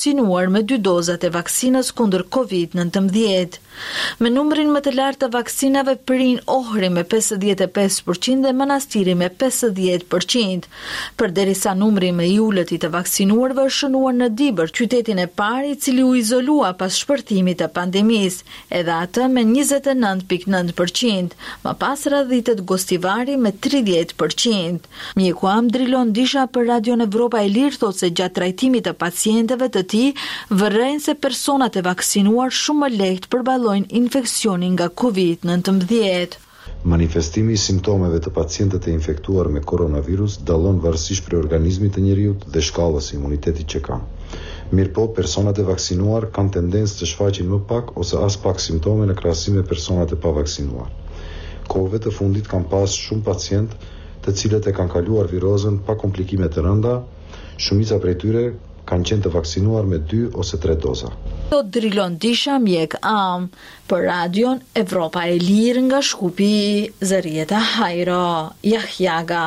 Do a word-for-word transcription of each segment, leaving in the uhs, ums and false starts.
vaksinuar me dy dozat e vaksinës kundër kovid nineteen. Me numrin më të lartë të vaksinave përin Ohri me pesëdhjetë e pesë përqind dhe Manastiri me pesëdhjetë përqind. Përderisa numri më i ulët i të vaksinuarve është shënuar në Dibër, qytetin e parë i cili u izolua pas shpërtimit të pandemisë, edhe atë me njëzet e nëntë pikë nëntë përqind, më pas radhitet Gostivari me tridhjetë përqind. Mjeku Amdrilon Disha për Radion Evropa e Lirë thot se gjatë trajtimit të pacientëve të tij vërrejnë se personat e vaksinuar shumë më lehtë përballojnë infeksionin nga kovid nineteen. Manifestimi i simptomeve të pacientët e infektuar me koronavirus dallon varësisht prej organizmit të njeriut dhe shkallës së imunitetit që kanë. Mirëpo, personat e vaksinuar kanë tendencë të shfaqin më pak ose as pak simptome në krahasim me personat e pavaksinuar. Kohëve të fundit kanë pas shumë pacientë të cilët e kanë kaluar virozën pa komplikime të rënda, shumica prej tyre kanë qenë të vaksinuar me dy ose tre doza. Do Drilon Disha, mjek am, për Radion Evropa e Lirë nga Shkupi, Zërieta Hajro, Jahjaga.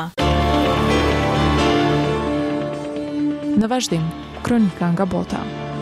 Në vazhdim, kronika nga bota.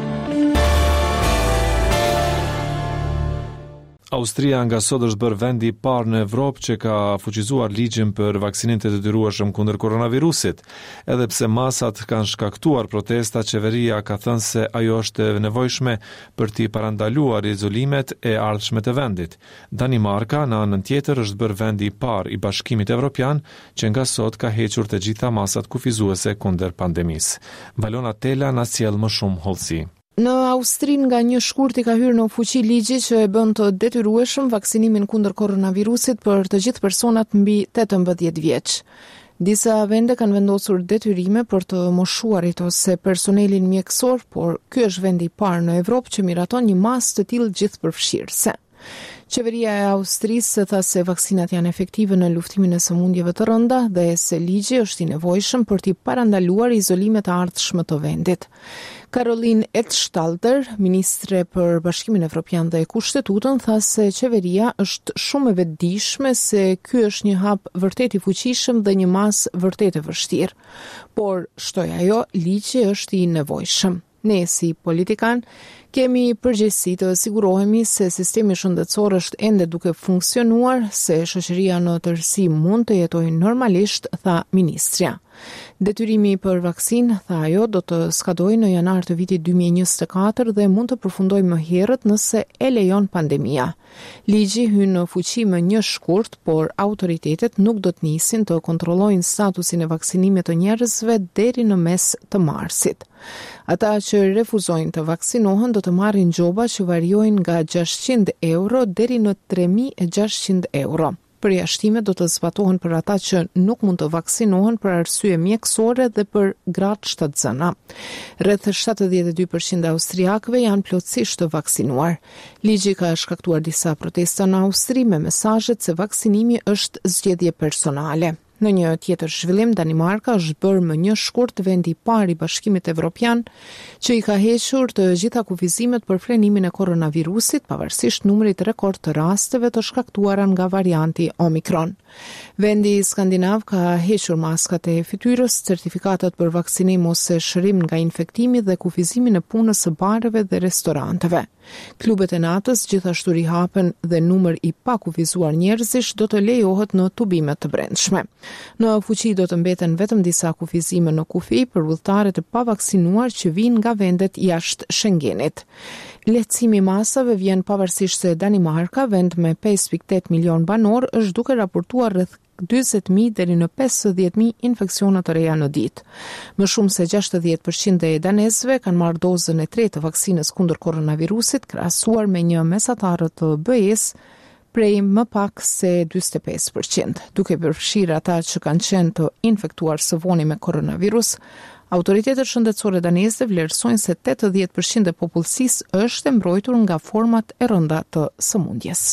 Austria nga sot është bërë vendi i parë në Evropë që ka fuqizuar ligjin për vaksinim të detyrueshëm kundër koronavirusit. Edhe pse masat kanë shkaktuar protesta, qeveria ka thënë se ajo është e nevojshme për t'i parandaluar izolimet e ardhshme të vendit. Danimarka, në anën tjetër, është bërë vendi i parë i Bashkimit Evropian që nga sot ka hequr të gjitha masat kufizuese kundër pandemisë. Valona Tela na sjell më shumë hollësi. Në Austri nga një shkurt i ka hyrë në fuqi ligji që e bën të detyrueshëm vaksinimin kundër koronavirusit për të gjithë personat mbi tetëmbëdhjetë vjeç. Disa vende kanë vendosur detyrime për të moshuarit ose personelin mjekësor, por ky është vendi i parë në Evropë që miraton një masë të tillë gjithëpërfshirëse. Qeveria e Austrisë tha se vaksinat janë efektive në luftimin e sëmundjeve të rënda dhe se ligji është i nevojshëm për t'i parandaluar izolimet e ardhshme të vendit. Caroline Edtstalter, ministre për Bashkimin Evropian dhe Kushtetutën, tha se qeveria është shumë e vetëdijshme se ky është një hap vërtet i fuqishëm dhe një masë vërtet e vështirë. Por, shtoi ajo, ligji është i nevojshëm. Ne, si politikan, kemi përgjegjësi të sigurohemi se sistemi shëndetësor është ende duke funksionuar, se shoqëria në tërësi mund të jetojë normalisht, tha ministrja. Detyrimi për vaksin, tha ajo, do të skadojë në janar të vitit dy mijë e njëzet e katër dhe mund të përfundojë më herët nëse e lejon pandemia. Ligji hyn në fuqi më një shkurt, por autoritetet nuk do të nisin të kontrollojnë statusin e vaksinimit të njerëzve deri në mes të marsit. Ata që refuzojnë të vaksinohen do të marrin gjoba që variojnë nga gjashtëqind euro deri në tre mijë e gjashtëqind euro. Përjashtimet do të zbatohen për ata që nuk mund të vaksinohen për arsye mjekësore dhe për gratë shtatzëna. Rreth shtatëdhjetë e dy përqind austriakëve janë plotësisht të vaksinuar. Ligji ka shkaktuar disa protesta në Austri me mesazhet se vaksinimi është zgjedhje personale. Në një tjetër zhvillim, Danimarka është bërë më një shkurt vendi i parë i Bashkimit Evropian që i ka hequr të gjitha kufizimet për frenimin e koronavirusit, pavarësisht numrit rekord të rasteve të shkaktuara nga varianti Omikron. Vendi skandinav ka hequr maskat e fytyrës, certifikatat për vaksinim ose shërim nga infektimi dhe kufizimin e punës së bareve dhe restoranteve. Klubet e natës gjithashtu rihapen dhe numër i pa kufizuar njerëzish do të lejohet në tubimet të brendshme. Në fuqi do të mbeten vetëm disa kufizime në kufi për udhëtarët e pavaksinuar që vijnë nga vendet jashtë Schengenit. Lehtësimi i masave vjen pavarësisht se Danimarka, vend me pesë pikë tetë milion banor, është duke raportuar rreth dyzet mijë deri në pesëdhjetë mijë infeksione të reja në ditë. Më shumë se gjashtëdhjetë përqind e danezëve kanë marrë dozën e tretë të vaksinës kundër koronavirusit, krahasuar me një mesatarë të B E-s prej më pak se dyzet e pesë përqind. Duke përfshirë ata që kanë qenë të infektuar së voni me koronavirus, autoritetet shëndetësore daneze vlerësojnë se tetëdhjetë përqind e popullsisë është e mbrojtur nga format e rënda të sëmundjes.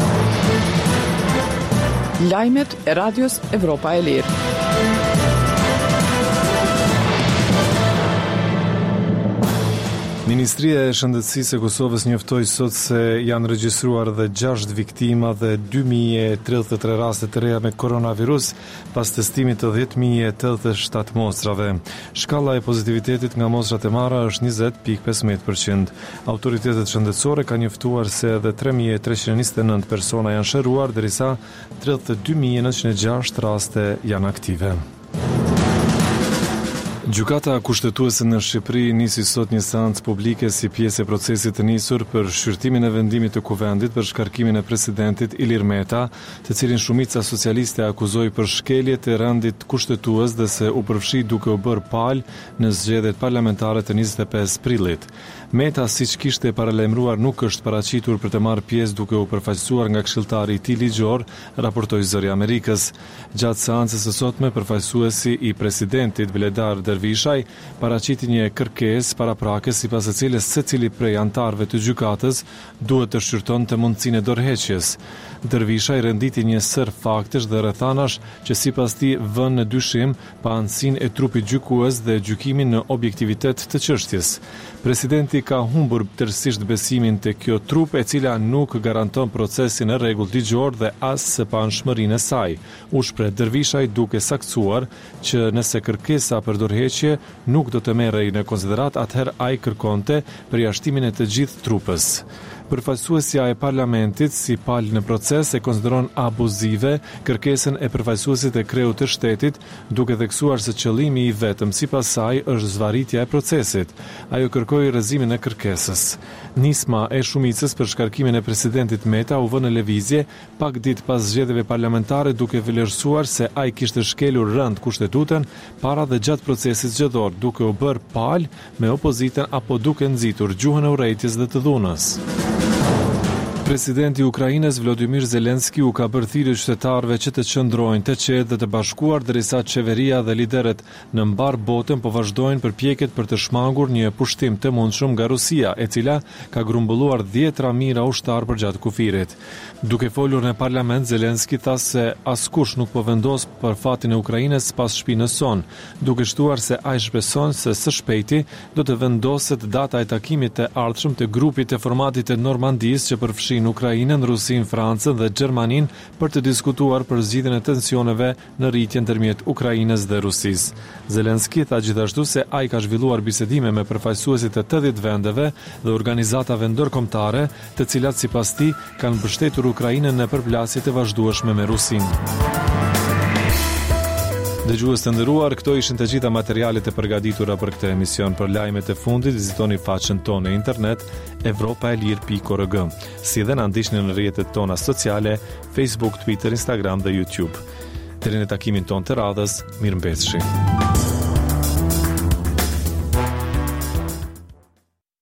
Lajmet e Radios Evropa e Lirë. Ministria e Shëndetësisë e Kosovës njoftoi sot se janë regjistruar edhe gjashtë viktima dhe dy mijë e tridhjetë e tre raste të reja me koronavirus pas testimit të dhjetë mijë e tetëdhjetë e shtatë mostrave. Shkalla e pozitivitetit nga mostrat e marra është njëzet pikë pesëmbëdhjetë përqind. Autoritetet shëndetësore kanë njoftuar se edhe tre mijë treqind e njëzet e nëntë persona janë shëruar, derisa tridhjetë e dy mijë nëntëqind e gjashtë raste janë aktive. Gjykata kushtetuese në Shqipëri nisi sot një seancë publike si pjesë e procesit të nisur për shqyrtimin e vendimit të Kuvendit për shkarkimin e presidentit Ilir Meta, të cilin shumica socialiste akuzoi për shkelje të rendit kushtetues dhe se u përfshi duke u bërë palë në zgjedhjet parlamentare të njëzet e pesë prillit. Meta, siç kishte paralajmëruar, nuk është paraqitur për të marrë pjesë duke u përfaqësuar nga këshilltari i tij ligjor, raportoi Zëri i Amerikës. Gjatë seancës së sotme, përfaqësuesi i presidentit Vledar Dervishaj paraqiti një kërkesë paraprake sipas së cilës secili prej anëtarëve të gjykatës duhet të shqyrtonte mundësinë e dorëheqjes. Dervishaj renditi një sër faktesh dhe rrethanash që sipas tij vënë në dyshim paanësinë e trupit gjykues dhe gjykimin në objektivitet të çështjes. Presidenti ka humbur tërësisht besimin te kjo trup e cila nuk garanton procesin e rregullt ligjor dhe as së panshmërinë e saj. U shpreh Dervishaj duke saktuar që nëse kërkesa për dorëheqje nuk do të merrej në konsiderat, atëherë ai kërkonte përjashtimin e të gjithë trupës. Përfaqësuesja e parlamentit si palë në proces e konsideron abuzive kërkesën e përfaqësuesit të kreut të shtetit, duke theksuar se qëllimi i vetëm sipas saj është zvarritja e procesit. Ajo kërkoi rrëzimin e kërkesës. Nisma e shumicës për shkarkimin e presidentit Meta u vë në lëvizje pak ditë pas zgjedhjeve parlamentare, duke vlerësuar se ai kishte shkelur rënd kushtetutën para dhe gjatë procesit zgjedhor, duke u bërë palë me opozitën apo duke nxitur gjuhën e urrejtjes dhe të dhunës. Presidenti i Ukrainës Volodymyr Zelenski u ka bërë thirrje qytetarëve që të qëndrojnë të qetë dhe të bashkuar derisa qeveria dhe liderët në mbar botën po vazhdojnë përpjekjet për të shmangur një pushtim të mundshëm nga Rusia, e cila ka grumbulluar dhjetra mijëra ushtar përgjatë kufirit. Duke folur në parlament, Zelenski tha se askush nuk po vendos për fatin e Ukrainës pas shpinës son, duke shtuar se ai shpreson se së shpejti do të vendoset data e takimit të ardhshëm të grupit të formatit të Normandisë që përfshin Ukrainën, Rusinë, Francën dhe Gjermaninë për të diskutuar për zgjidhjen e tensioneve në rritje ndërmjet Ukrainës dhe Rusisë. Zelenski tha gjithashtu se ai ka zhvilluar bisedime me përfaqësuesit të tetëdhjetë vendeve dhe organizatave ndërkombëtare, të cilat sipas tij kanë mbështetur Ukrainën në përplasjet e vazhdueshme me Rusinë. Dëgjues të nderuar, këto ishin të gjitha materialet e përgatitura për këtë emision. Për lajmet e fundit, vizitoni faqen tonë në internet evropa e lir pikë org. Si dhe na ndiqni në rrjetet tona sociale, Facebook, Twitter, Instagram dhe YouTube. Deri në takimin tonë të radhës, mirëmbëjtje.